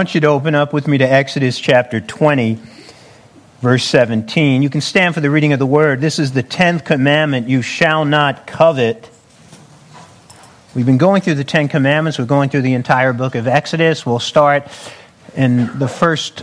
want you to open up with me to Exodus chapter 20, verse 17. You can stand for the reading of the word. This is the 10th commandment, you shall not covet. We've been going through the 10 commandments. We're going through the entire book of Exodus. We'll start in the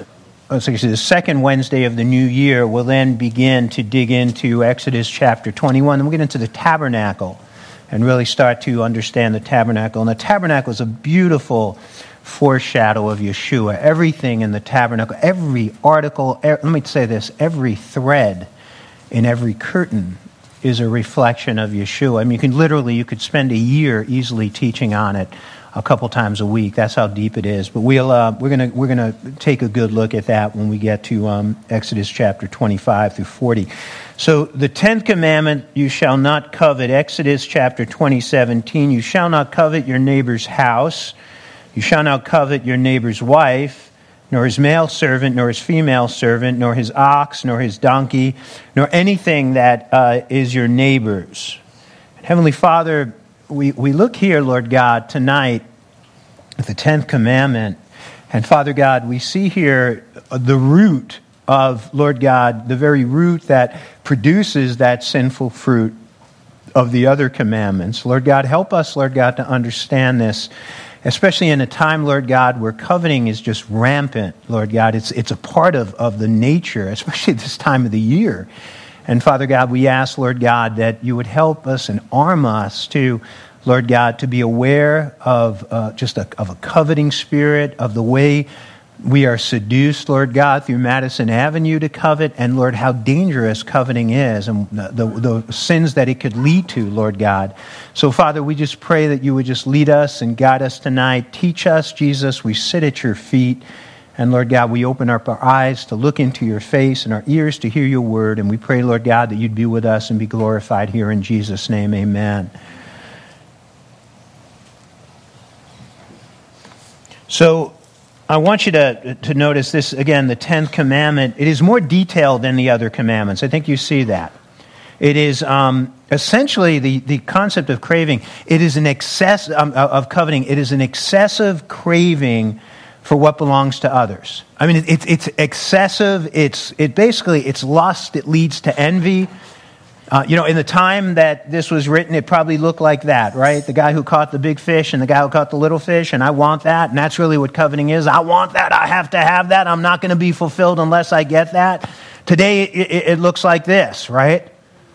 second Wednesday of the new year. We'll then begin to dig into Exodus chapter 21. Then we'll get into the tabernacle and really start to understand the tabernacle. And the tabernacle is a beautiful foreshadow of Yeshua. Everything in the tabernacle, every article, let me say this, every thread in every curtain is a reflection of Yeshua. I mean, you could spend a year easily teaching on it a couple times a week. That's how deep it is. But we're gonna take a good look at that when we get to Exodus chapter 25 through 40. So the 10th commandment, you shall not covet. Exodus chapter 20:17, you shall not covet your neighbor's house. You shall not covet your neighbor's wife, nor his male servant, nor his female servant, nor his ox, nor his donkey, nor anything that is your neighbor's. Heavenly Father, we look here, Lord God, tonight at the 10th commandment. And Father God, we see here the root of, Lord God, the very root that produces that sinful fruit of the other commandments. Lord God, help us, Lord God, to understand this, especially in a time, Lord God, where coveting is just rampant, Lord God. It's a part of the nature, especially this time of the year. And Father God, we ask, Lord God, that you would help us and arm us to, Lord God, to be aware of of a coveting spirit, of the way we are seduced, Lord God, through Madison Avenue to covet, and Lord, how dangerous coveting is and the sins that it could lead to, Lord God. So, Father, we just pray that you would just lead us and guide us tonight. Teach us, Jesus. We sit at your feet. And, Lord God, we open up our eyes to look into your face and our ears to hear your word. And we pray, Lord God, that you'd be with us and be glorified here in Jesus' name. Amen. So, I want you to notice this, again, the 10th commandment. It is more detailed than the other commandments. I think you see that. It is essentially the concept of craving. It is an excess of coveting. It is an excessive craving for what belongs to others. I mean, it's excessive. It's lust. It leads to envy. In the time that this was written, it probably looked like that, right? The guy who caught the big fish and the guy who caught the little fish, and I want that, and that's really what coveting is. I want that. I have to have that. I'm not going to be fulfilled unless I get that. Today, it looks like this, right?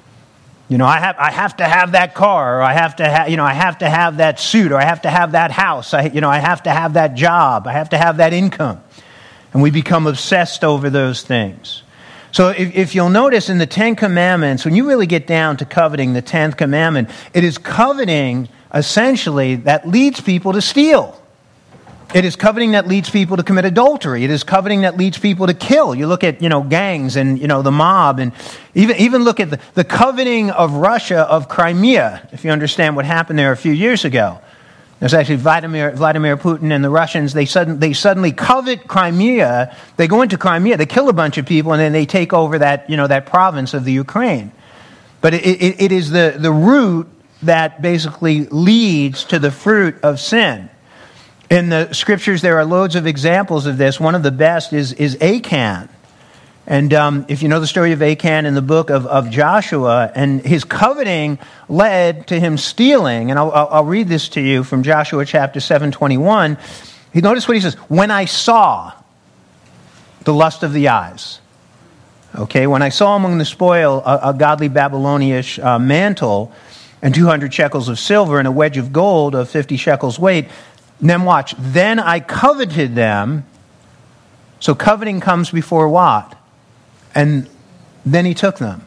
I have to have that car, or I have to have that suit, or I have to have that house. I have to have that job. I have to have that income, and we become obsessed over those things. So if you'll notice in the 10 commandments, when you really get down to coveting the 10th commandment, it is coveting, essentially, that leads people to steal. It is coveting that leads people to commit adultery. It is coveting that leads people to kill. You look at, gangs and, the mob, and even look at the coveting of Russia, of Crimea, if you understand what happened there a few years ago. There's actually Vladimir Putin and the Russians, they suddenly covet Crimea. They go into Crimea, they kill a bunch of people, and then they take over that province of the Ukraine. But it is the root that basically leads to the fruit of sin. In the scriptures, there are loads of examples of this. One of the best is Achan. And if you know the story of Achan in the book of Joshua, and his coveting led to him stealing, and I'll read this to you from Joshua chapter 7:21. Notice what he says, when I saw the lust of the eyes. Okay, when I saw among the spoil a godly Babylonish mantle and 200 shekels of silver and a wedge of gold of 50 shekels weight, and then watch, then I coveted them. So coveting comes before what? And then he took them.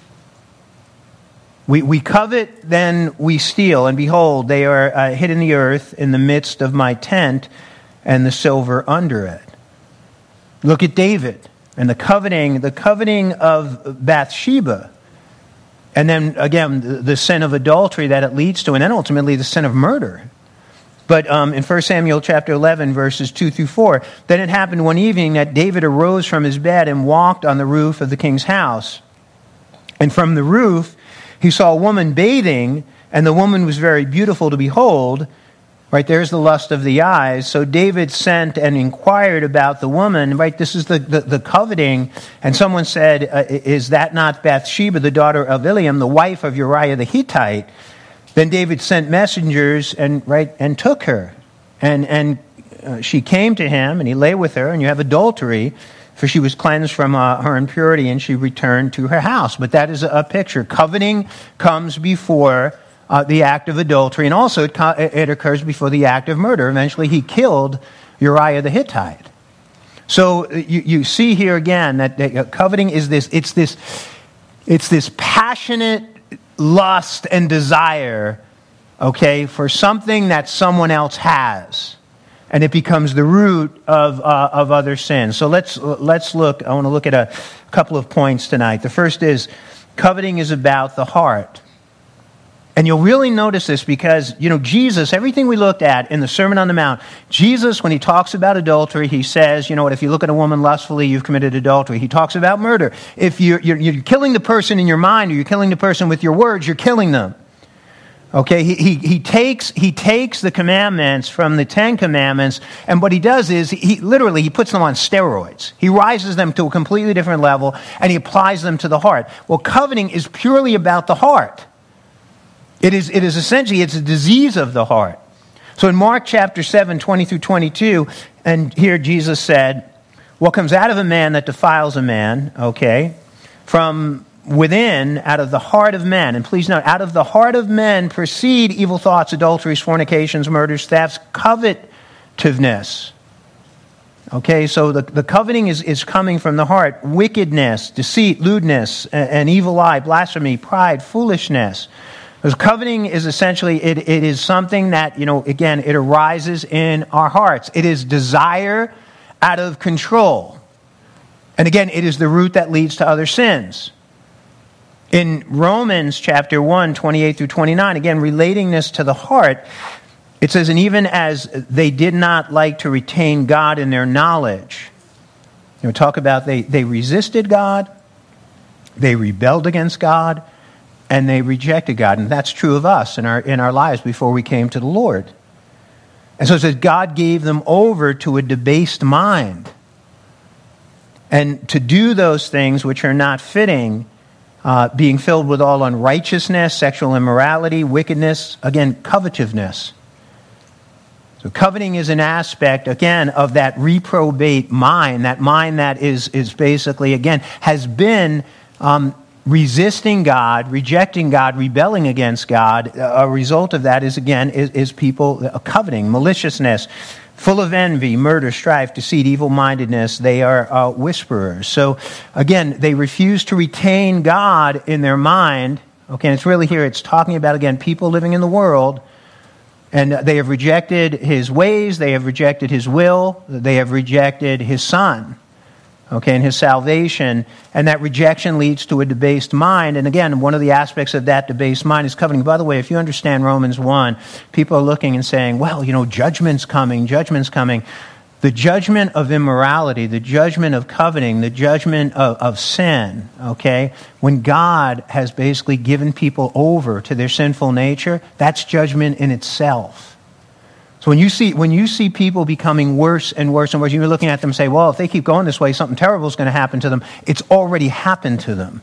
We covet, then we steal. And behold, they are hid in the earth in the midst of my tent, and the silver under it. Look at David and the coveting of Bathsheba. And then, again, the sin of adultery that it leads to, and then ultimately the sin of murder. But in 1 Samuel chapter 11, verses 2 through 4, then it happened one evening that David arose from his bed and walked on the roof of the king's house. And from the roof he saw a woman bathing, and the woman was very beautiful to behold. Right, there's the lust of the eyes. So David sent and inquired about the woman. Right, this is the coveting. And someone said, is that not Bathsheba, the daughter of Eliam, the wife of Uriah the Hittite? Then David sent messengers and took her. And she came to him, and he lay with her, and you have adultery, for she was cleansed from her impurity, and she returned to her house. But that is a picture. Coveting comes before the act of adultery, and also it occurs before the act of murder. Eventually, he killed Uriah the Hittite. So you see here again that coveting is this. It's this passionate lust and desire, okay, for something that someone else has, and it becomes the root of other sins. So let's look. I want to look at a couple of points tonight. The first is coveting is about the heart. And you'll really notice this because, Jesus, everything we looked at in the Sermon on the Mount, Jesus, when he talks about adultery, he says, if you look at a woman lustfully, you've committed adultery. He talks about murder. If you're killing the person in your mind, or you're killing the person with your words, you're killing them. Okay, he takes the commandments from the Ten Commandments, and what he does is he puts them on steroids. He rises them to a completely different level, and he applies them to the heart. Well, coveting is purely about the heart. It is essentially, it's a disease of the heart. So in Mark chapter 7, 20 through 22, and here Jesus said, what comes out of a man that defiles a man, okay, from within, out of the heart of men, and please note, out of the heart of men proceed evil thoughts, adulteries, fornications, murders, thefts, covetousness. Okay, so the coveting is coming from the heart. Wickedness, deceit, lewdness, an evil eye, blasphemy, pride, foolishness. Because coveting is essentially, it is something that, again, it arises in our hearts. It is desire out of control. And again, it is the root that leads to other sins. In Romans chapter 1, 28 through 29, again, relating this to the heart, it says, and even as they did not like to retain God in their knowledge, talk about they resisted God, they rebelled against God, and they rejected God. And that's true of us in our lives before we came to the Lord. And so it says God gave them over to a debased mind. And to do those things which are not fitting, being filled with all unrighteousness, sexual immorality, wickedness, again, covetousness. So coveting is an aspect, again, of that reprobate mind, that mind that is basically, again, has been resisting God, rejecting God, rebelling against God. A result of that is people coveting, maliciousness, full of envy, murder, strife, deceit, evil-mindedness. They are whisperers. So again, they refuse to retain God in their mind. Okay, and it's really here, it's talking about, again, people living in the world, and they have rejected his ways, they have rejected his will, they have rejected his Son. Okay, and his salvation, and that rejection leads to a debased mind. And again, one of the aspects of that debased mind is coveting. By the way, if you understand Romans 1, people are looking and saying, well, judgment's coming. The judgment of immorality, the judgment of coveting, the judgment of sin, okay, when God has basically given people over to their sinful nature, that's judgment in itself. So when you see people becoming worse and worse and worse, you're looking at them and say, well, if they keep going this way, something terrible is going to happen to them. It's already happened to them.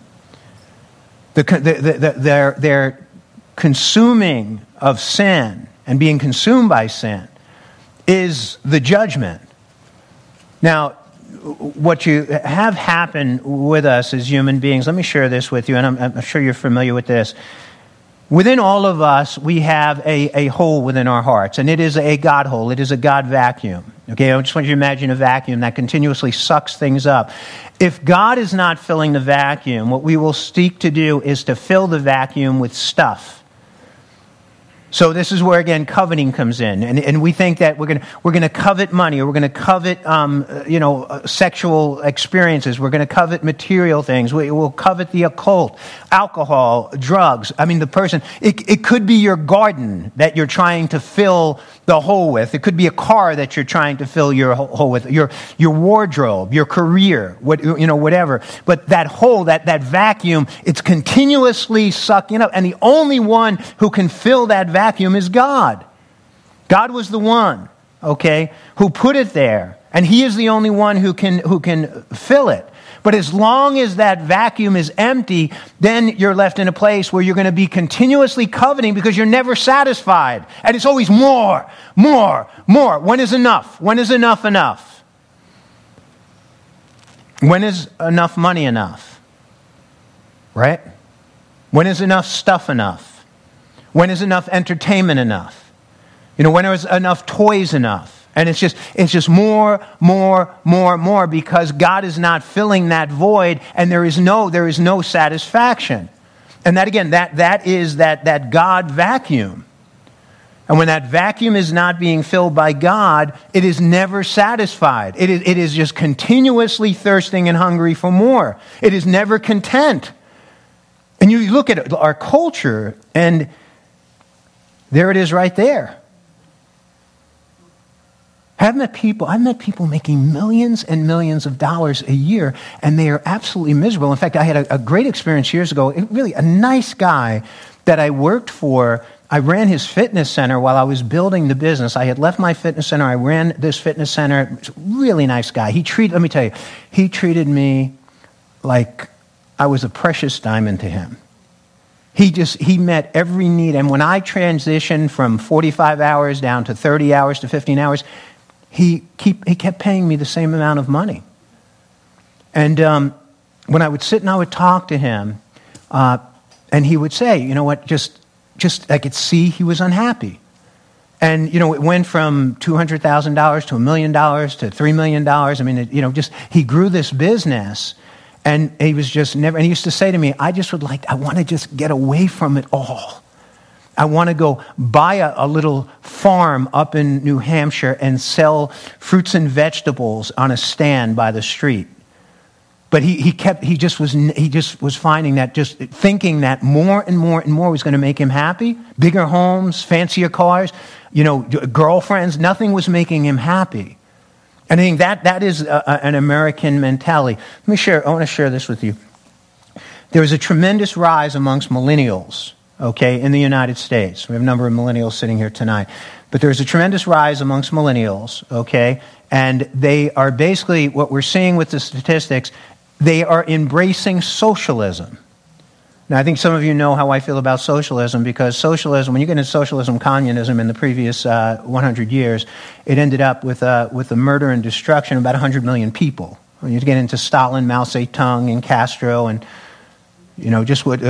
Their consuming of sin and being consumed by sin is the judgment. Now, what you have happen with us as human beings, let me share this with you, and I'm sure you're familiar with this. Within all of us, we have a hole within our hearts, and it is a God hole. It is a God vacuum. Okay, I just want you to imagine a vacuum that continuously sucks things up. If God is not filling the vacuum, what we will seek to do is to fill the vacuum with stuff. So this is where, again, coveting comes in. And we think that we're going to covet money, or we're going to covet, sexual experiences. We're going to covet material things. We'll covet the occult, alcohol, drugs. I mean, the person, it could be your garden that you're trying to fill the hole with. It could be a car that you're trying to fill your hole with, your wardrobe, your career, whatever. But that hole, that vacuum, it's continuously sucking up. And the only one who can fill that vacuum is God. God was the one, okay, who put it there. And he is the only one who can fill it. But as long as that vacuum is empty, then you're left in a place where you're going to be continuously coveting because you're never satisfied. And it's always more, more, more. When is enough? When is enough enough? When is enough money enough? Right? When is enough stuff enough? When is enough entertainment enough? When is enough toys enough? And it's just more, more, more, more because God is not filling that void and there is no satisfaction. And that again, that is that God vacuum. And when that vacuum is not being filled by God, it is never satisfied. It is just continuously thirsting and hungry for more. It is never content. And you look at our culture and there it is right there. I've met people making millions and millions of dollars a year, and they are absolutely miserable. In fact, I had a great experience years ago. Really, a nice guy that I worked for. I ran his fitness center while I was building the business. I had left my fitness center. I ran this fitness center. Really nice guy. Let me tell you, he treated me like I was a precious diamond to him. He met every need. And when I transitioned from 45 hours down to 30 hours to 15 hours, he kept paying me the same amount of money. And when I would sit and I would talk to him, and he would say, you know what, just I could see he was unhappy. And, it went from $200,000 to $1 million to $3 million. I mean, he grew this business, and he was just never, and he used to say to me, I want to just get away from it all. I want to go buy a little farm up in New Hampshire and sell fruits and vegetables on a stand by the street. But he just was finding that, just thinking that more and more and more was going to make him happy. Bigger homes, fancier cars, girlfriends, nothing was making him happy. And I think that is an American mentality. I want to share this with you. There is a tremendous rise amongst millennials, okay, in the United States. We have a number of millennials sitting here tonight. But there's a tremendous rise amongst millennials, okay? And they are basically, what we're seeing with the statistics, they are embracing socialism. Now, I think some of you know how I feel about socialism, because socialism, when you get into socialism, communism in the previous 100 years, it ended up with the murder and destruction of about 100 million people. When you get into Stalin, Mao Zedong, and Castro, and just what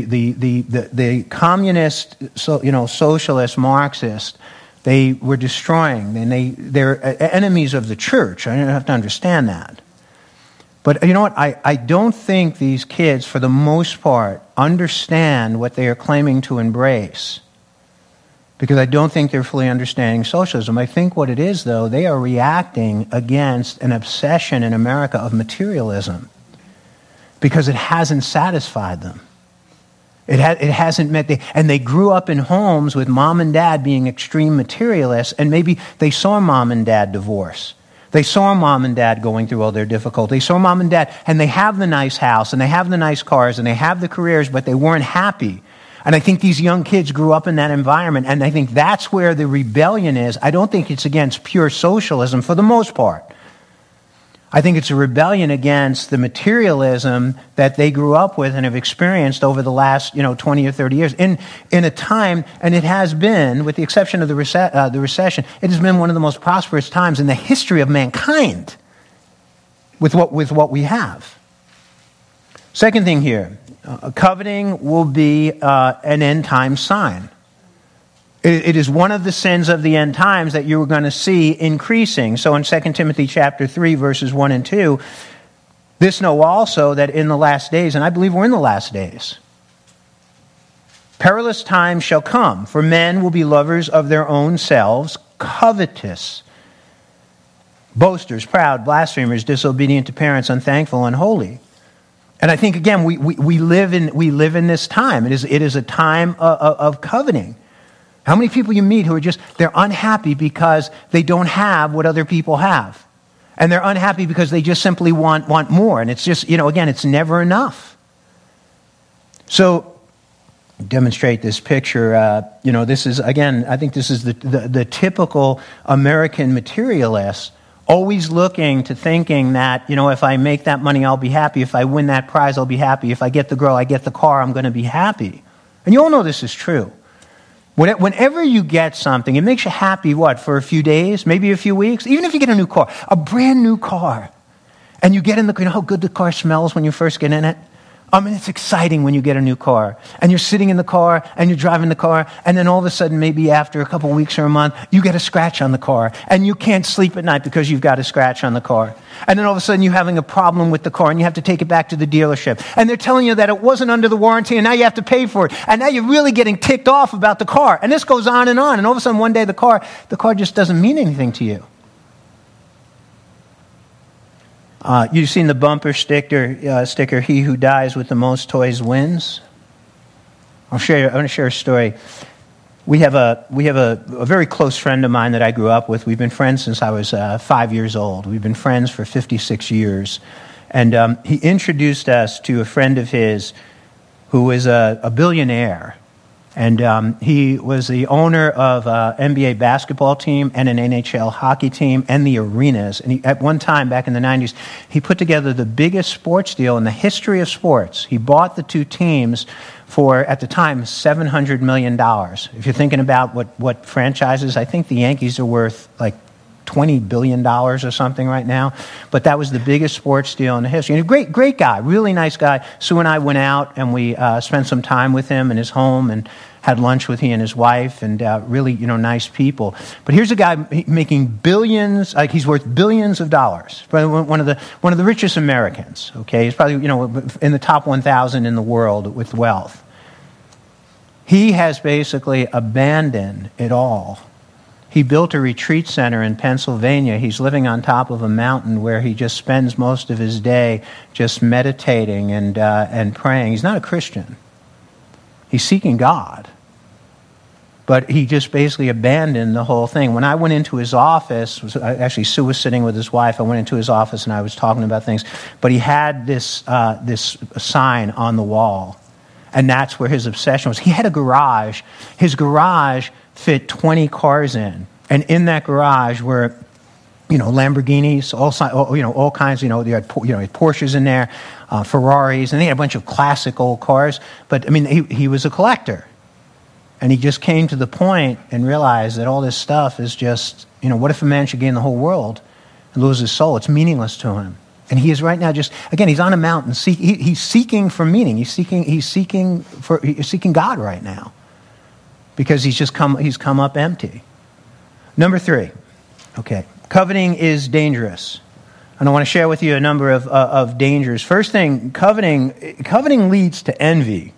the communist, socialist, Marxist, they were destroying, and they're enemies of the church. I have to understand that. But you know what? I don't think these kids, for the most part, understand what they are claiming to embrace, because I don't think they're fully understanding socialism. I think what it is, though, they are reacting against an obsession in America of materialism, because it hasn't satisfied them. It hasn't met and they grew up in homes with mom and dad being extreme materialists, and maybe they saw mom and dad divorce. They saw mom and dad going through all their difficulty. They saw mom and dad, and they have the nice house, and they have the nice cars, and they have the careers, but they weren't happy. And I think these young kids grew up in that environment, and I think that's where the rebellion is. I don't think it's against pure socialism for the most part. I think it's a rebellion against the materialism that they grew up with and have experienced over the last 20 or 30 years. In a time, and it has been, with the exception of the recession, it has been one of the most prosperous times in the history of mankind with what we have. Second thing here, coveting will be an end-time sign. It is one of the sins of the end times that you are going to see increasing. So in 2 Timothy chapter 3, verses 1 and 2, this know also that in the last days, and I believe we're in the last days, perilous times shall come, for men will be lovers of their own selves, covetous, boasters, proud, blasphemers, disobedient to parents, unthankful, unholy. And I think, again, we live in this time. It is a time of coveting. How many people you meet who are they're unhappy because they don't have what other people have. And they're unhappy because they just simply want more. And it's just, again, it's never enough. So demonstrate this picture. This is, again, I think this is the typical American materialist, always looking to thinking that, if I make that money, I'll be happy. If I win that prize, I'll be happy. If I get the girl, I get the car, I'm going to be happy. And you all know this is true. Whenever you get something, it makes you happy, for a few days, maybe a few weeks? Even if you get a new car, a brand new car, and you get in you know how good the car smells when you first get in it? It's exciting when you get a new car. And you're sitting in the car, and you're driving the car, and then all of a sudden, maybe after a couple weeks or a month, you get a scratch on the car, and you can't sleep at night because you've got a scratch on the car. And then all of a sudden, you're having a problem with the car, and you have to take it back to the dealership. And they're telling you that it wasn't under the warranty, and now you have to pay for it. And now you're really getting ticked off about the car. And this goes on. And all of a sudden, one day, the car just doesn't mean anything to you. You've seen the bumper sticker, "He who dies with the most toys wins." I want to share a story. We have a very close friend of mine that I grew up with. We've been friends since I was 5 years old. We've been friends for 56 years. And he introduced us to a friend of his who is a billionaire. And he was the owner of an NBA basketball team and an NHL hockey team and the arenas. And at one time, back in the 90s, he put together the biggest sports deal in the history of sports. He bought the two teams for, at the time, $700 million. If you're thinking about what franchises, I think the Yankees are worth like $20 billion or something right now. But that was the biggest sports deal in the history. And a great guy, really nice guy. Sue and I went out and we spent some time with him in his home and had lunch with he and his wife, and really, nice people. But here's a guy making billions, he's worth billions of dollars. One of the richest Americans, okay? He's probably, in the top 1,000 in the world with wealth. He has basically abandoned it all. He built a retreat center in Pennsylvania. He's living on top of a mountain where he just spends most of his day just meditating and praying. He's not a Christian. He's seeking God. But he just basically abandoned the whole thing. When I went into his office, actually Sue was sitting with his wife. I went into his office and I was talking about things. But he had this sign on the wall. And that's where his obsession was. He had a garage. His garage fit 20 cars in. And in that garage were, Lamborghinis, all kinds, they had Porsches in there, Ferraris, and they had a bunch of classic old cars. But, he was a collector. And he just came to the point and realized that all this stuff is just, what if a man should gain the whole world and lose his soul? It's meaningless to him. And he is right now he's on a mountain. He's seeking for meaning. He's seeking God right now. Because he's come up empty. Number 3, okay, coveting is dangerous. And I want to share with you a number of dangers. First thing, coveting leads to envy.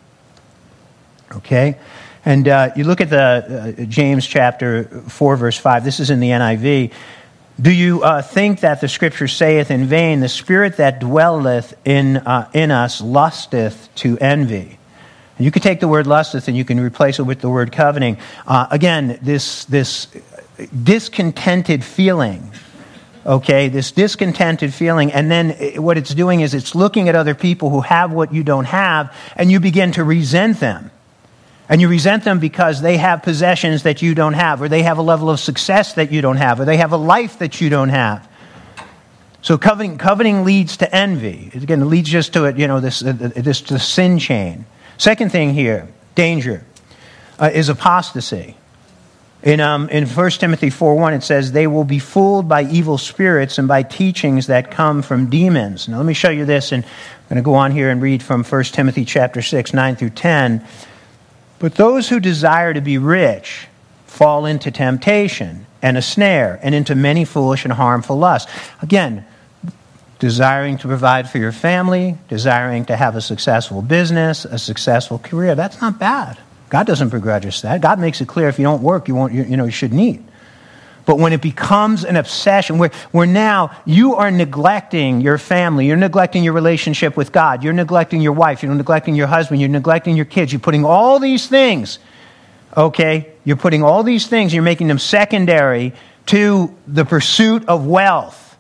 Okay? And you look at the James chapter 4, verse 5. This is in the NIV. Do you think that the Scripture saith in vain, the Spirit that dwelleth in us lusteth to envy? And you could take the word lusteth and you can replace it with the word coveting. Again, this discontented feeling. Okay, this discontented feeling, and then what it's doing is it's looking at other people who have what you don't have, and you begin to resent them. And you resent them because they have possessions that you don't have, or they have a level of success that you don't have, or they have a life that you don't have. So coveting leads to envy. Again, it leads just to this sin chain. Second thing here, danger, is apostasy. In 1 Timothy 4:1, it says, they will be fooled by evil spirits and by teachings that come from demons. Now let me show you this, and I'm going to go on here and read from 1 Timothy chapter 6, 9 through 10. But those who desire to be rich fall into temptation and a snare and into many foolish and harmful lusts. Again, desiring to provide for your family, desiring to have a successful business, a successful career, that's not bad. God doesn't begrudge us that. God makes it clear if you don't work, you shouldn't eat. But when it becomes an obsession, where now you are neglecting your family, you're neglecting your relationship with God, you're neglecting your wife, you're neglecting your husband, you're neglecting your kids, you're putting all these things, okay? You're putting all these things, you're making them secondary to the pursuit of wealth.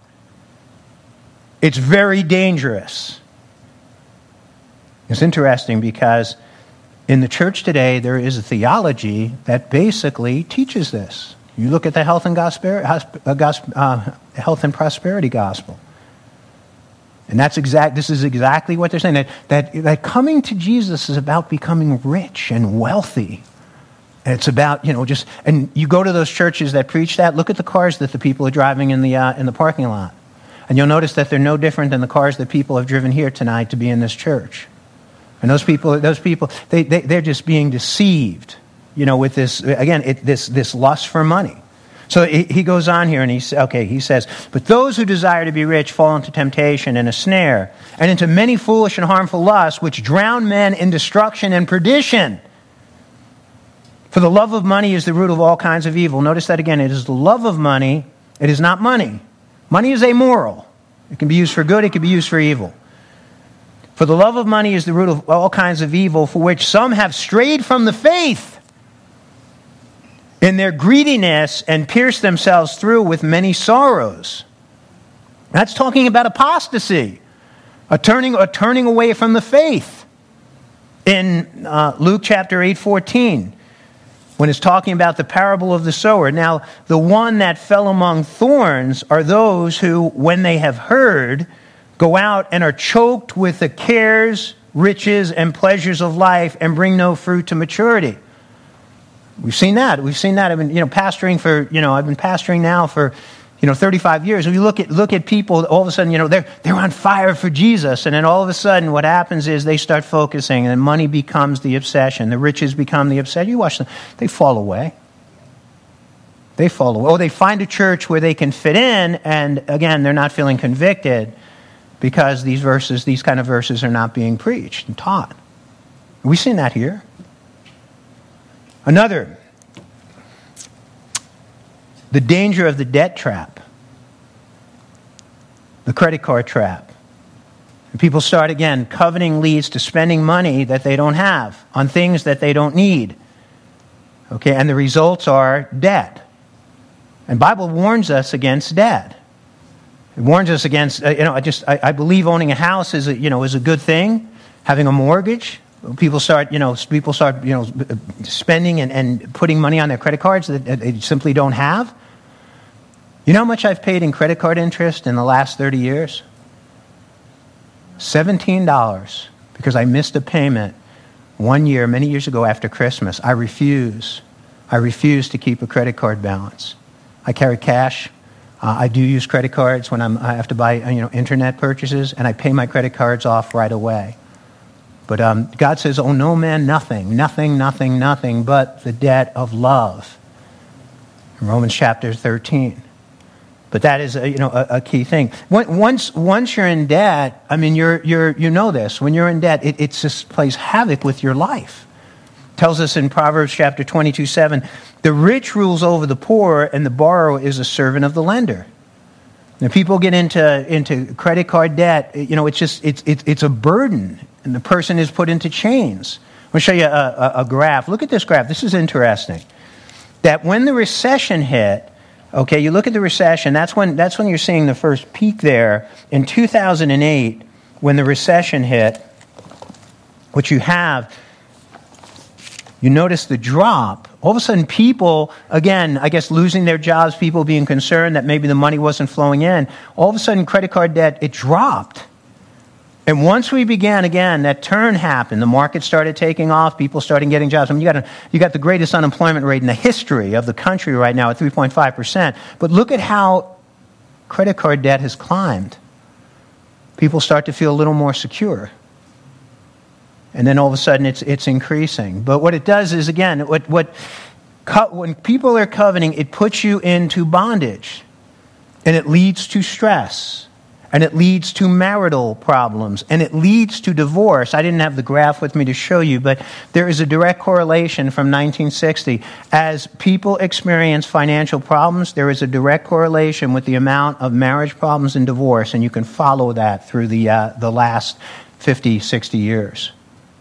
It's very dangerous. It's interesting because In the church today, there is a theology that basically teaches this. You look at the health and prosperity gospel. And this is exactly what they're saying, that coming to Jesus is about becoming rich and wealthy. And it's about, and you go to those churches that preach that, look at the cars that the people are driving in the parking lot. And you'll notice that they're no different than the cars that people have driven here tonight to be in this church. And those people, they're just being deceived, with this, again, this lust for money. So he goes on here and he says, but those who desire to be rich fall into temptation and a snare, and into many foolish and harmful lusts, which drown men in destruction and perdition. For the love of money is the root of all kinds of evil. Notice that again. It is the love of money. It is not money. Money is amoral. It can be used for good. It can be used for evil. For the love of money is the root of all kinds of evil, for which some have strayed from the faith in their greediness and pierced themselves through with many sorrows. That's talking about apostasy, a turning away from the faith. In Luke chapter 8:14, when it's talking about the parable of the sower. Now, the one that fell among thorns are those who, when they have heard, go out and are choked with the cares, riches, and pleasures of life and bring no fruit to maturity. We've seen that. I've been, pastoring for, I've been pastoring now for, 35 years. If you look at people, all of a sudden, they're on fire for Jesus. And then all of a sudden, what happens is they start focusing and money becomes the obsession. The riches become the obsession. You watch them. They fall away. Or they find a church where they can fit in. And again, they're not feeling convicted because these kind of verses are not being preached and taught. We've seen that here. Another, the danger of the debt trap, the credit card trap. And people start, again, coveting leads to spending money that they don't have on things that they don't need. Okay, and the results are debt. And the Bible warns us against debt. It warns us against, I believe owning a house is a good thing. Having a mortgage. People start spending and putting money on their credit cards that they simply don't have. You know how much I've paid in credit card interest in the last 30 years? $17, because I missed a payment 1 year, many years ago after Christmas. I refuse to keep a credit card balance. I carry cash. I do use credit cards when I have to buy internet purchases, and I pay my credit cards off right away. But God says, "Oh no man, nothing but the debt of love." In Romans chapter 13. But that is a key thing. Once you're in debt, you know this. When you're in debt, it just plays havoc with your life. It tells us in Proverbs chapter 22:7, the rich rules over the poor, and the borrower is a servant of the lender. When people get into credit card debt, it's a burden. And the person is put into chains. I'm going to show you a graph. Look at this graph. This is interesting. That when the recession hit, okay, you look at the recession, that's when you're seeing the first peak there. In 2008, when the recession hit, what you have, you notice the drop. All of a sudden, people, again, I guess losing their jobs, people being concerned that maybe the money wasn't flowing in. All of a sudden, credit card debt, it dropped. And once we began, again, that turn happened. The market started taking off. People started getting jobs. You got the greatest unemployment rate in the history of the country right now at 3.5%. But look at how credit card debt has climbed. People start to feel a little more secure. And then all of a sudden it's increasing. But what it does is, again, when people are coveting, it puts you into bondage. And it leads to stress. And it leads to marital problems. And it leads to divorce. I didn't have the graph with me to show you, but there is a direct correlation from 1960. As people experience financial problems, there is a direct correlation with the amount of marriage problems and divorce. And you can follow that through the last 50, 60 years.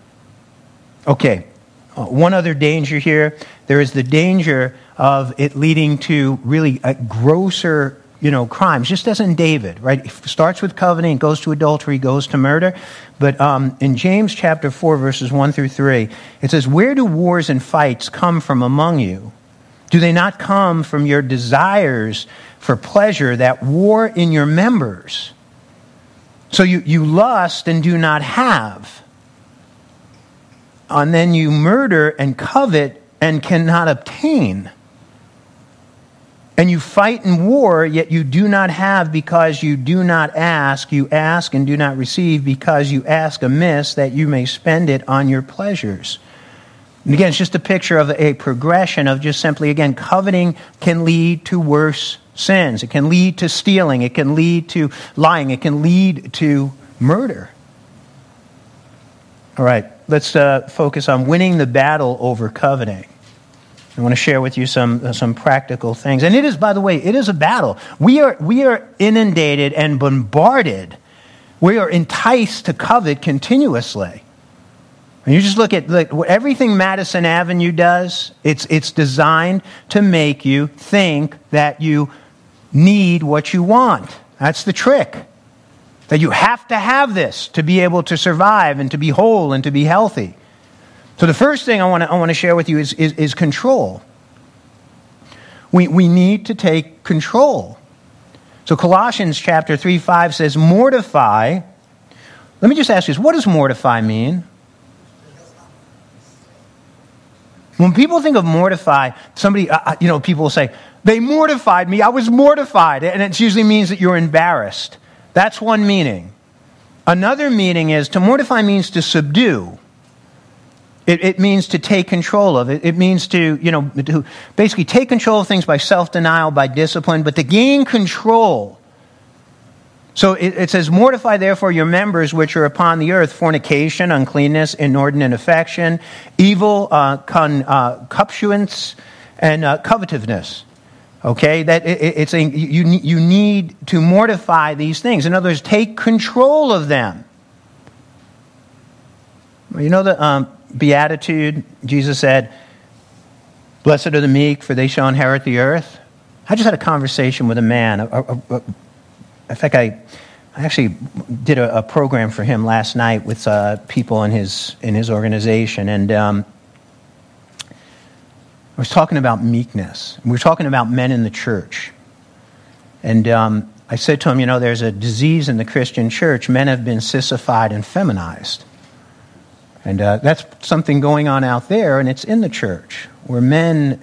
Okay, one other danger here. There is the danger of it leading to really grosser crimes, just as in David, right? It starts with coveting, goes to adultery, goes to murder. But in James chapter 4, verses 1 through 3, it says, "Where do wars and fights come from among you? Do they not come from your desires for pleasure that war in your members? So you lust and do not have. And then you murder and covet and cannot obtain. And you fight in war, yet you do not have because you do not ask. You ask and do not receive because you ask amiss that you may spend it on your pleasures." And again, it's just a picture of a progression of just simply, again, coveting can lead to worse sins. It can lead to stealing. It can lead to lying. It can lead to murder. All right, let's focus on winning the battle over coveting. I want to share with you some practical things. And it is, by the way, it is a battle. We are inundated and bombarded. We are enticed to covet continuously. And you just look at everything Madison Avenue does, it's designed to make you think that you need what you want. That's the trick. That you have to have this to be able to survive and to be whole and to be healthy. So the first thing I want to share with you is control. We need to take control. So Colossians chapter 3:5 says, "Mortify." Let me just ask you this. What does mortify mean? When people think of mortify, people will say, "They mortified me. I was mortified." And it usually means that you're embarrassed. That's one meaning. Another meaning is, to mortify means to subdue. It means to take control of it. It means to basically take control of things by self-denial, by discipline, but to gain control. So it says, "Mortify therefore your members which are upon the earth, fornication, uncleanness, inordinate affection, evil, concupiscence, and covetousness." Okay, that it's saying you need to mortify these things. In other words, take control of them. You know the Beatitude, Jesus said, "Blessed are the meek, for they shall inherit the earth." I just had a conversation with a man. In fact, I actually did a program for him last night with people in his organization, and I was talking about meekness. We were talking about men in the church, and I said to him, there's a disease in the Christian church. Men have been sissified and feminized. And that's something going on out there, and it's in the church, where men,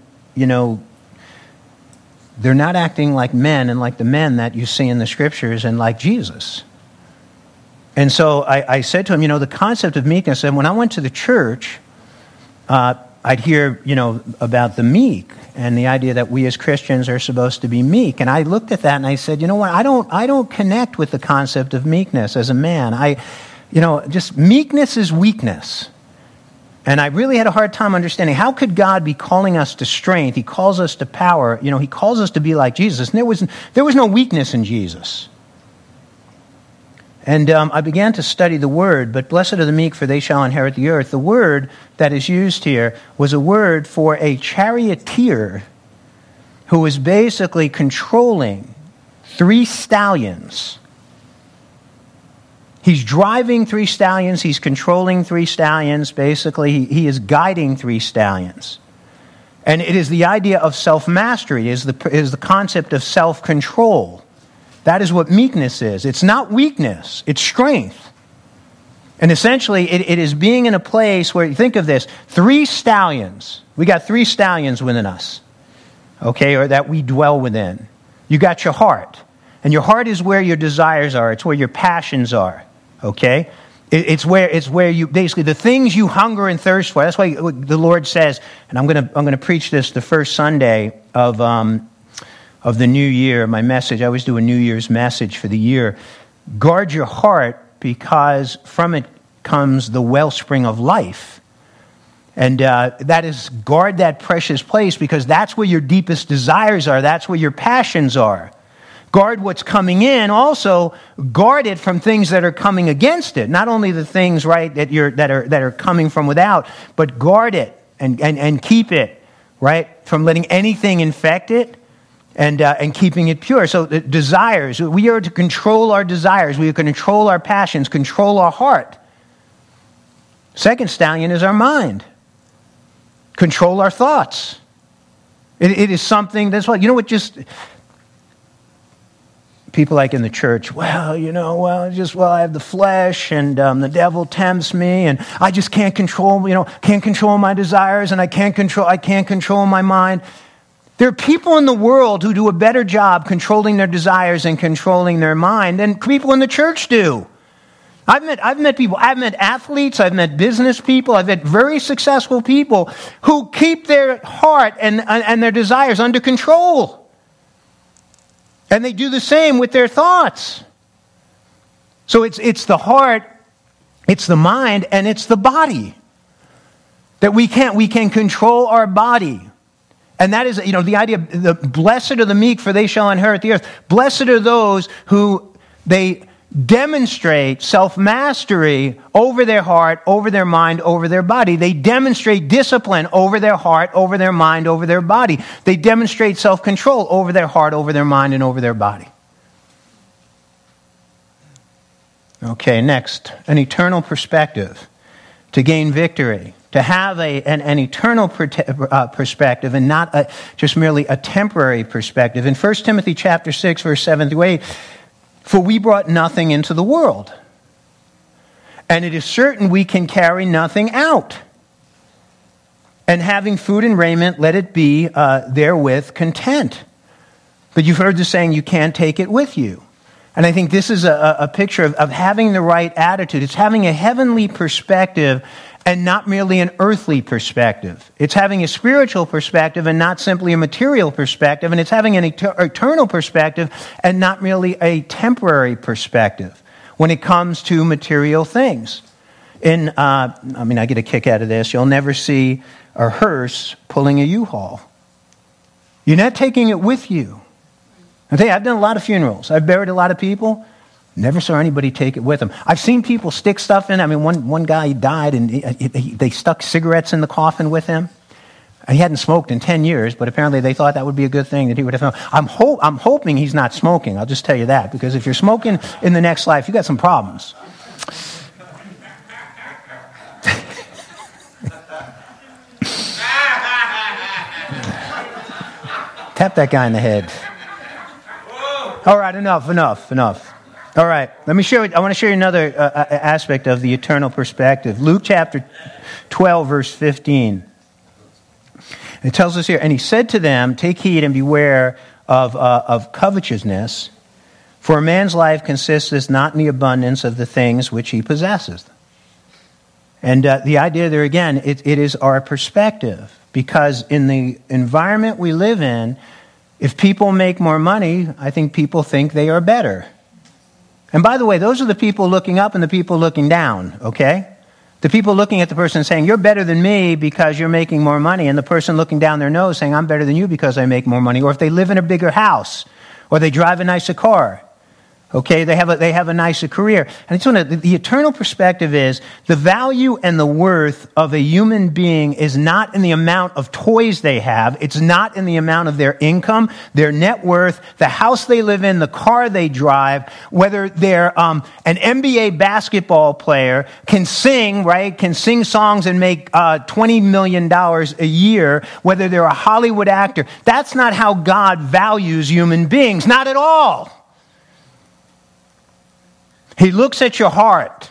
they're not acting like men and like the men that you see in the scriptures and like Jesus. And so I said to him, the concept of meekness, and when I went to the church, I'd hear, about the meek and the idea that we as Christians are supposed to be meek. And I looked at that and I said, I don't connect with the concept of meekness as a man. Just meekness is weakness. And I really had a hard time understanding, how could God be calling us to strength? He calls us to power. He calls us to be like Jesus. And there was no weakness in Jesus. And I began to study the word, but blessed are the meek, for they shall inherit the earth. The word that is used here was a word for a charioteer who was basically controlling 3 stallions. He's driving 3 stallions. He's controlling 3 stallions. Basically, he is guiding 3 stallions. And it is the idea of self-mastery. It is the concept of self-control. That is what meekness is. It's not weakness. It's strength. And essentially, it is being in a place where, think of this, 3 stallions. We got 3 stallions within us, okay, or that we dwell within. You got your heart. And your heart is where your desires are. It's where your passions are. Okay? It's where you basically the things you hunger and thirst for. That's why the Lord says, and I'm going to preach this the first Sunday of the new year. My message, I always do a New Year's message for the year. Guard your heart, because from it comes the wellspring of life. And that is, guard that precious place, because that's where your deepest desires are. That's where your passions are. Guard what's coming in. Also, guard it from things that are coming against it. Not only the things, right, that are coming from without, but guard it and keep it, right, from letting anything infect it. and keeping it pure. So the desires, we are to control our desires. We are to control our passions, control our heart. Second stallion is our mind. Control our thoughts. It is something that's what, people like in the church, I have the flesh and the devil tempts me and I just can't control my desires and I can't control my mind. There are people in the world who do a better job controlling their desires and controlling their mind than people in the church do. I've met people, I've met athletes, I've met business people, I've met very successful people who keep their heart and their desires under control. And they do the same with their thoughts. So it's the heart, it's the mind, and it's the body. That we can control our body. And that is, the idea of the blessed are the meek, for they shall inherit the earth. Blessed are those who they demonstrate self-mastery over their heart, over their mind, over their body. They demonstrate discipline over their heart, over their mind, over their body. They demonstrate self-control over their heart, over their mind, and over their body. Okay, next, an eternal perspective. To gain victory, to have an eternal perspective and not just merely a temporary perspective. In 1 Timothy chapter 6, verse 7 through 8, for we brought nothing into the world, and it is certain we can carry nothing out. And having food and raiment, let it be therewith content. But you've heard the saying, you can't take it with you. And I think this is a picture of having the right attitude. It's having a heavenly perspective and not merely an earthly perspective. It's having a spiritual perspective and not simply a material perspective. And it's having an eternal perspective and not merely a temporary perspective when it comes to material things. I get a kick out of this. You'll never see a hearse pulling a U-Haul. You're not taking it with you. I tell you, I've done a lot of funerals. I've buried a lot of people. Never saw anybody take it with them. I've seen people stick stuff in. One guy died and they stuck cigarettes in the coffin with him. He hadn't smoked in 10 years, but apparently they thought that would be a good thing that he would have. I'm hoping he's not smoking. I'll just tell you that, because if you're smoking in the next life, you got some problems. Tap that guy in the head. All right, enough. All right, I want to show you another aspect of the eternal perspective. Luke chapter 12, verse 15. It tells us here, and he said to them, take heed and beware of covetousness, for a man's life consisteth not in the abundance of the things which he possesses. And the idea there again, it is our perspective, because in the environment we live in, if people make more money, I think people think they are better. And by the way, those are the people looking up and the people looking down, okay? The people looking at the person saying, you're better than me because you're making more money, and the person looking down their nose saying, I'm better than you because I make more money. Or if they live in a bigger house, or they drive a nicer car, okay, they have a nicer career. And the eternal perspective is the value and the worth of a human being is not in the amount of toys they have. It's not in the amount of their income, their net worth, the house they live in, the car they drive, whether they're an NBA basketball player, can sing songs and make $20 million a year, whether they're a Hollywood actor. That's not how God values human beings. Not at all. He looks at your heart.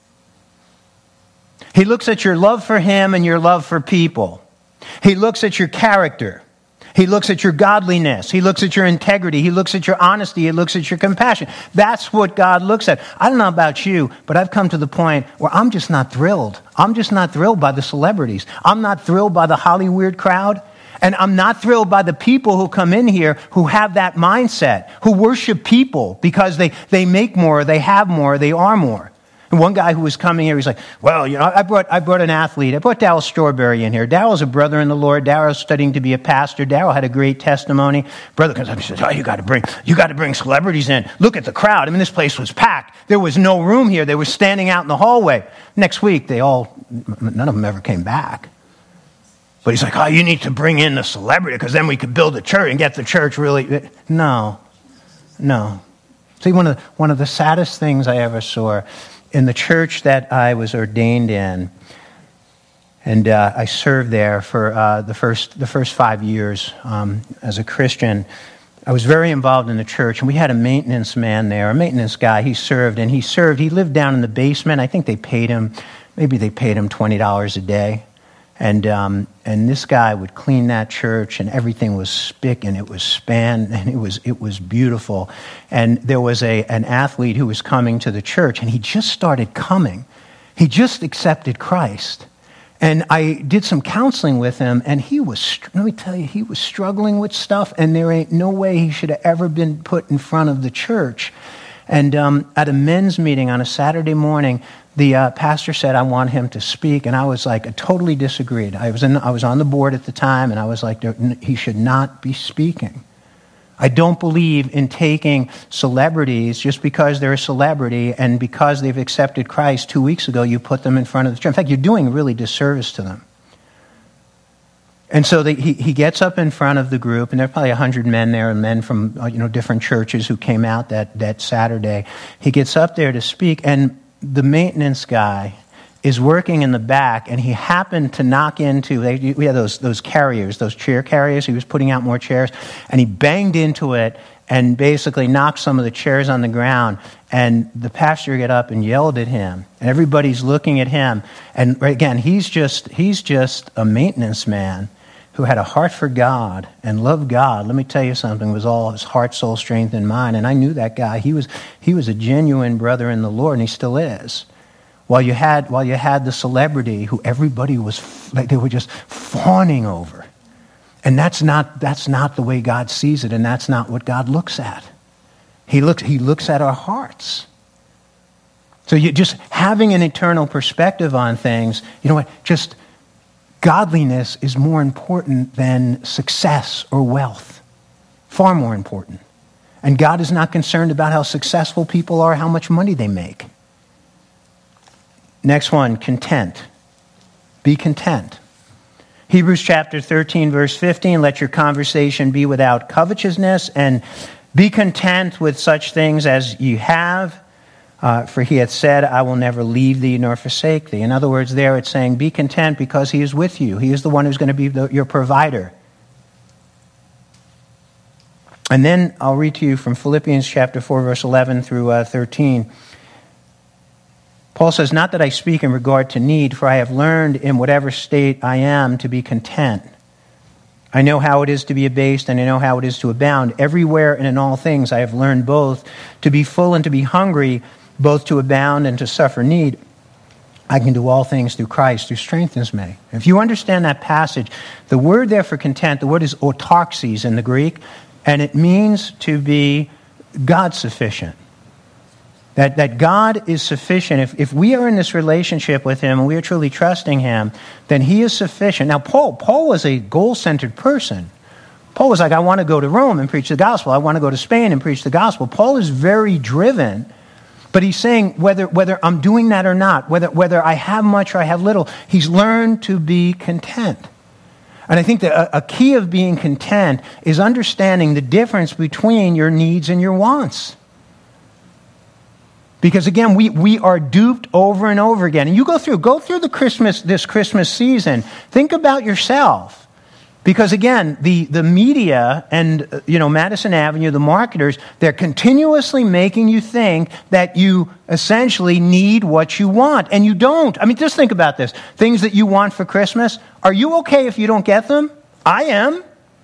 He looks at your love for Him and your love for people. He looks at your character. He looks at your godliness. He looks at your integrity. He looks at your honesty. He looks at your compassion. That's what God looks at. I don't know about you, but I've come to the point where I'm just not thrilled. I'm just not thrilled by the celebrities. I'm not thrilled by the Hollywood crowd. And I'm not thrilled by the people who come in here who have that mindset, who worship people because they make more, they have more, they are more. And one guy who was coming here, he's like, well, I brought an athlete. I brought Darryl Strawberry in here. Darryl's a brother in the Lord. Darryl's studying to be a pastor. Darryl had a great testimony. Brother comes up and says, you got to bring celebrities in. Look at the crowd. This place was packed. There was no room here. They were standing out in the hallway. Next week, none of them ever came back. But he's like, oh, you need to bring in the celebrity because then we could build a church and get the church really. No. See, one of the saddest things I ever saw in the church that I was ordained in, and I served there for the first 5 years as a Christian. I was very involved in the church, and we had a maintenance man there, a maintenance guy. He lived down in the basement. I think they paid him $20 a day. And this guy would clean that church, and everything was spick, and it was span, and it was beautiful. And there was an athlete who was coming to the church, and he just started coming. He just accepted Christ. And I did some counseling with him, and let me tell you, he was struggling with stuff, and there ain't no way he should have ever been put in front of the church. And at a men's meeting on a Saturday morning, the pastor said, I want him to speak, and I was like, I totally disagreed. I was on the board at the time, and I was like, he should not be speaking. I don't believe in taking celebrities just because they're a celebrity and because they've accepted Christ 2 weeks ago, you put them in front of the church. In fact, you're doing a really disservice to them. And so he gets up in front of the group, and there are probably 100 men there, and men from different churches who came out that Saturday. He gets up there to speak, and the maintenance guy is working in the back, and he happened to knock into, we had those carriers, those chair carriers. He was putting out more chairs, and he banged into it and basically knocked some of the chairs on the ground. And the pastor got up and yelled at him, and everybody's looking at him. And again, he's just a maintenance man who had a heart for God and loved God. Let me tell you something, it was all his heart, soul, strength, and mind. And I knew that guy. He was a genuine brother in the Lord, and he still is. While you had the celebrity who everybody was like, they were just fawning over. And that's not the way God sees it, and that's not what God looks at. He looks at our hearts. So you just having an eternal perspective on things, you know what, just godliness is more important than success or wealth. Far more important. And God is not concerned about how successful people are, how much money they make. Next one, content. Be content. Hebrews chapter 13, verse 15, let your conversation be without covetousness, and be content with such things as you have, for he hath said, I will never leave thee nor forsake thee. In other words, there it's saying, be content because he is with you. He is the one who's going to be your provider. And then I'll read to you from Philippians chapter 4, verse 11 through 13. Paul says, not that I speak in regard to need, for I have learned in whatever state I am to be content. I know how it is to be abased, and I know how it is to abound. Everywhere and in all things I have learned both to be full and to be hungry, both to abound and to suffer need. I can do all things through Christ, who strengthens me. If you understand that passage, the word there for content, the word is autarxes in the Greek, and it means to be God-sufficient. That God is sufficient. If we are in this relationship with him and we are truly trusting him, then he is sufficient. Now, Paul was a goal-centered person. Paul was like, I want to go to Rome and preach the gospel. I want to go to Spain and preach the gospel. Paul is very driven, but he's saying whether I'm doing that or not, whether I have much or I have little, he's learned to be content. And I think that a key of being content is understanding the difference between your needs and your wants. Because again, we are duped over and over again. And you go through this Christmas season. Think about yourself. Because again, the media and Madison Avenue, the marketers, they're continuously making you think that you essentially need what you want, and you don't. I mean, just think about this. Things that you want for Christmas, are you okay if you don't get them? I am.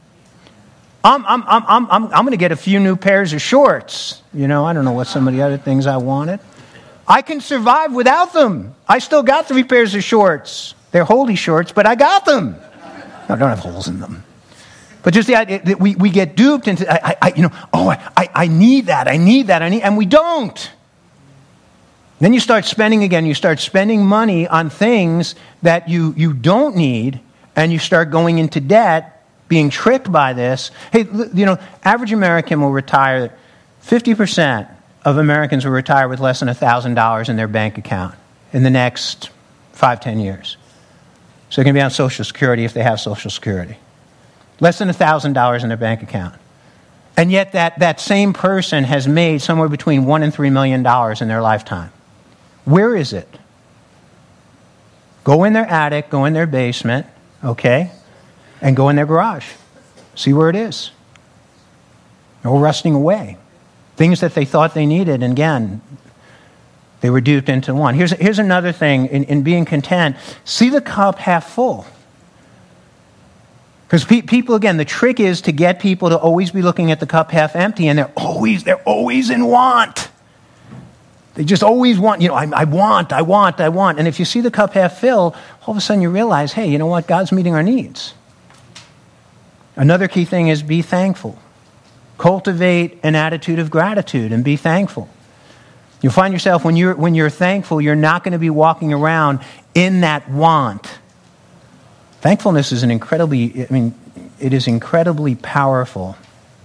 I'm going to get a few new pairs of shorts. I don't know what some of the other things I wanted. I can survive without them. I still got 3 pairs of shorts. They're holy shorts, but I got them. I don't have holes in them. But just the idea that we get duped into, I need that, and we don't. Then you start spending again. You start spending money on things that you don't need, and you start going into debt, being tricked by this. Hey, average American will retire, 50% of Americans will retire with less than $1,000 in their bank account in the next 5-10 years. So they're going to be on Social Security if they have Social Security. Less than $1,000 in their bank account. And yet that same person has made somewhere between $1 and $3 million in their lifetime. Where is it? Go in their attic, go in their basement, okay, and go in their garage. See where it is. They're all rusting away. Things that they thought they needed, and again, they were duped into one. Here's another thing in being content. See the cup half full. Because people, again, the trick is to get people to always be looking at the cup half empty, and they're always in want. They just always want, I want. And if you see the cup half fill, all of a sudden you realize, hey, you know what? God's meeting our needs. Another key thing is be thankful. Cultivate an attitude of gratitude and be thankful. You'll find yourself, when you're thankful, you're not going to be walking around in that want. Thankfulness is it is incredibly powerful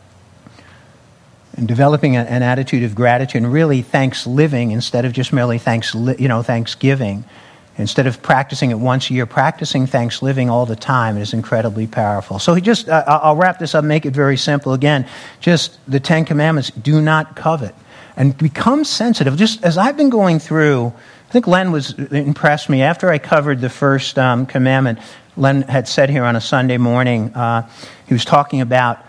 in developing an attitude of gratitude and really thanks living instead of just merely thanksgiving. Instead of practicing it once a year, practicing thanks living all the time is incredibly powerful. So I'll wrap this up, make it very simple. Again, just the 10 Commandments, do not covet. And become sensitive. Just as I've been going through, I think Len impressed me. After I covered the first commandment, Len had said here on a Sunday morning, he was talking about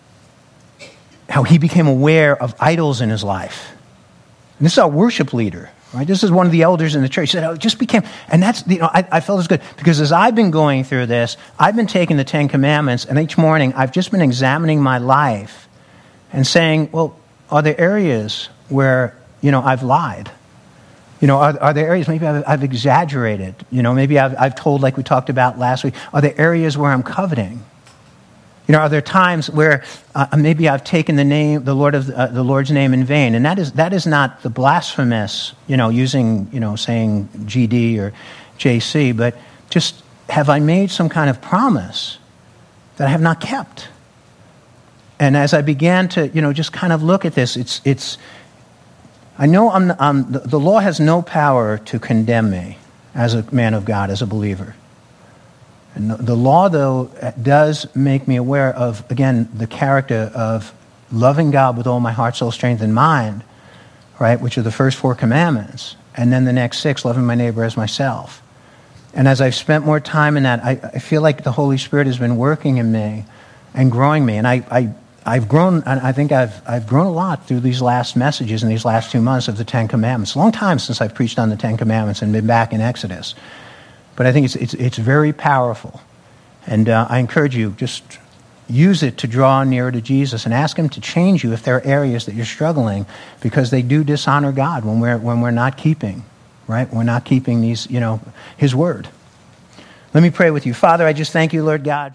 how he became aware of idols in his life. And this is our worship leader, right? This is one of the elders in the church. He said, it just became, and that's, I felt it was good. Because as I've been going through this, I've been taking the 10 Commandments, and each morning I've just been examining my life and saying, well, are there areas where, I've lied? Are there areas maybe I've exaggerated? Maybe I've told, like we talked about last week. Are there areas where I'm coveting? Are there times where maybe I've taken the Lord's name in vain? And that is not the blasphemous, using, saying GD or JC, but just have I made some kind of promise that I have not kept? And as I began to, just kind of look at this, it's. I know the law has no power to condemn me as a man of God, as a believer. And the law, though, does make me aware of, again, the character of loving God with all my heart, soul, strength, and mind, right, which are the first 4 commandments, and then the next 6, loving my neighbor as myself. And as I've spent more time in that, I feel like the Holy Spirit has been working in me and growing me. And I've grown, and I think I've grown a lot through these last messages in these last 2 months of the 10 Commandments. A long time since I've preached on the 10 Commandments and been back in Exodus. But I think it's very powerful. And I encourage you, just use it to draw nearer to Jesus and ask Him to change you if there are areas that you're struggling, because they do dishonor God when we're not keeping, right? We're not keeping these, His word. Let me pray with you. Father, I just thank you, Lord God.